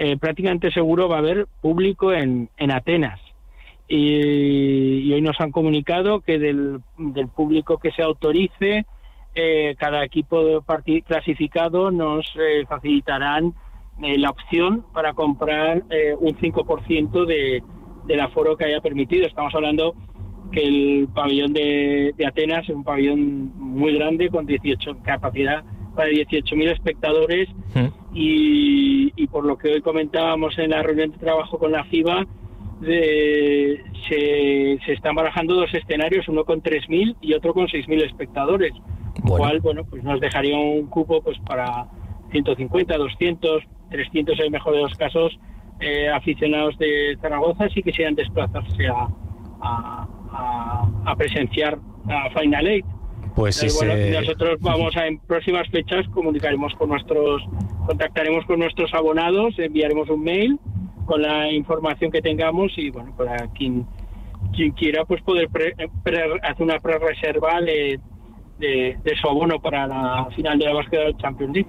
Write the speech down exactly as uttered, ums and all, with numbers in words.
eh, prácticamente seguro va a haber público en, en Atenas. Y, y hoy nos han comunicado que del, del público que se autorice, eh, cada equipo part- clasificado nos eh, facilitarán eh, la opción para comprar eh, un cinco por ciento de, del aforo que haya permitido. Estamos hablando que el pabellón de, de Atenas es un pabellón muy grande con dieciocho capacidad para dieciocho mil espectadores. ¿Mm? y, y por lo que hoy comentábamos en la reunión de trabajo con la FIBA, de, se, se están barajando dos escenarios, uno con tres mil y otro con seis mil espectadores, lo bueno. cual bueno pues nos dejaría un cupo pues para ciento cincuenta, doscientos, trescientos en el mejor de los casos, eh, aficionados de Zaragoza si quisieran desplazarse a, a, a, a presenciar a Final Eight. Pues sí, bueno, se... nosotros vamos a en próximas fechas comunicaremos con nuestros, contactaremos con nuestros abonados, enviaremos un mail con la información que tengamos y bueno, para quien quien quiera pues poder pre, pre, hacer una pre-reserva de, de, de su abono para la final de la Basketball Champions League.